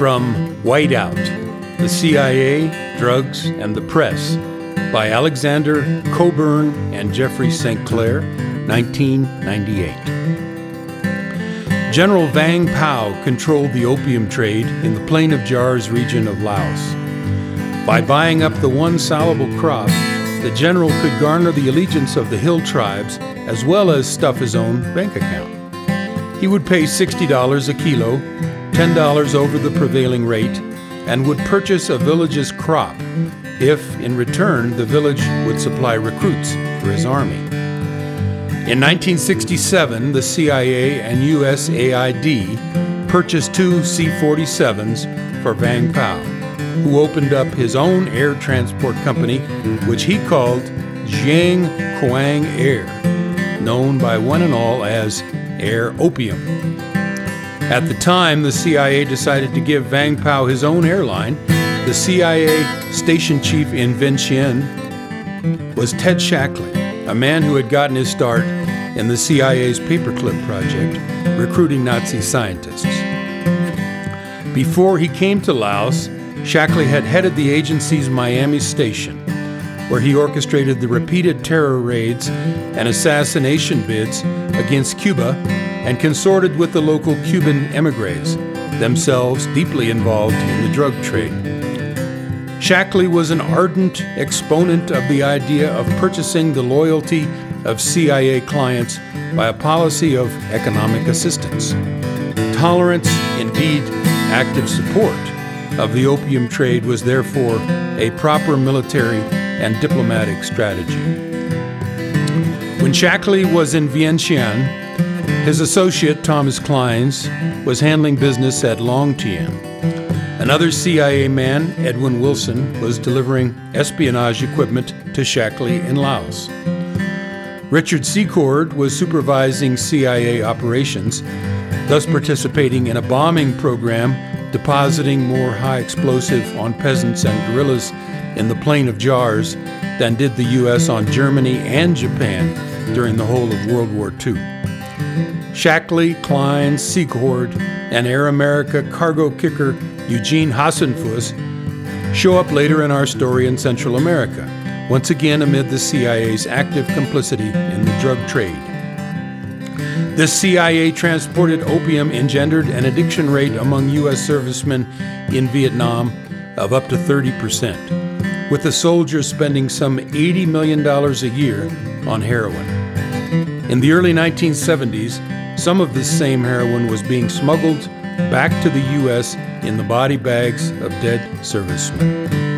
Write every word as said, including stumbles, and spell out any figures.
From Whiteout, the C I A, Drugs, and the Press by Alexander Cockburn and Jeffrey Saint Clair, nineteen ninety-eight. General Vang Pao controlled the opium trade in the Plain of Jars region of Laos. By buying up the one salable crop, the general could garner the allegiance of the hill tribes as well as stuff his own bank account. He would pay sixty dollars a kilo, ten dollars over the prevailing rate, and would purchase a village's crop if, in return, the village would supply recruits for his army. In nineteen sixty-seven, the C I A and U S A I D purchased two C forty-sevens for Vang Pao, who opened up his own air transport company, which he called Jiang Kuang Air, known by one and all as Air Opium. At the time, the C I A decided to give Vang Pao his own airline. The C I A station chief in Vientiane was Ted Shackley, a man who had gotten his start in the C I A's Paperclip project, recruiting Nazi scientists. Before he came to Laos, Shackley had headed the agency's Miami station, where he orchestrated the repeated terror raids and assassination bids against Cuba and consorted with the local Cuban emigres, themselves deeply involved in the drug trade. Shackley was an ardent exponent of the idea of purchasing the loyalty of C I A clients by a policy of economic assistance. Tolerance, indeed active support, of the opium trade was therefore a proper military and diplomatic strategy. When Shackley was in Vientiane, his associate, Thomas Kleins, was handling business at Long Tien. Another C I A man, Edwin Wilson, was delivering espionage equipment to Shackley in Laos. Richard Secord was supervising C I A operations, thus participating in a bombing program depositing more high explosive on peasants and guerrillas in the Plain of Jars than did the U S on Germany and Japan during the whole of World War Two. Shackley, Klein, Secord, and Air America cargo kicker Eugene Hassenfuss show up later in our story in Central America, once again amid the C I A's active complicity in the drug trade. This C I A transported opium engendered an addiction rate among U S servicemen in Vietnam of up to thirty percent, with the soldiers spending some eighty million dollars a year on heroin. In the early nineteen seventies, some of this same heroin was being smuggled back to the U S in the body bags of dead servicemen.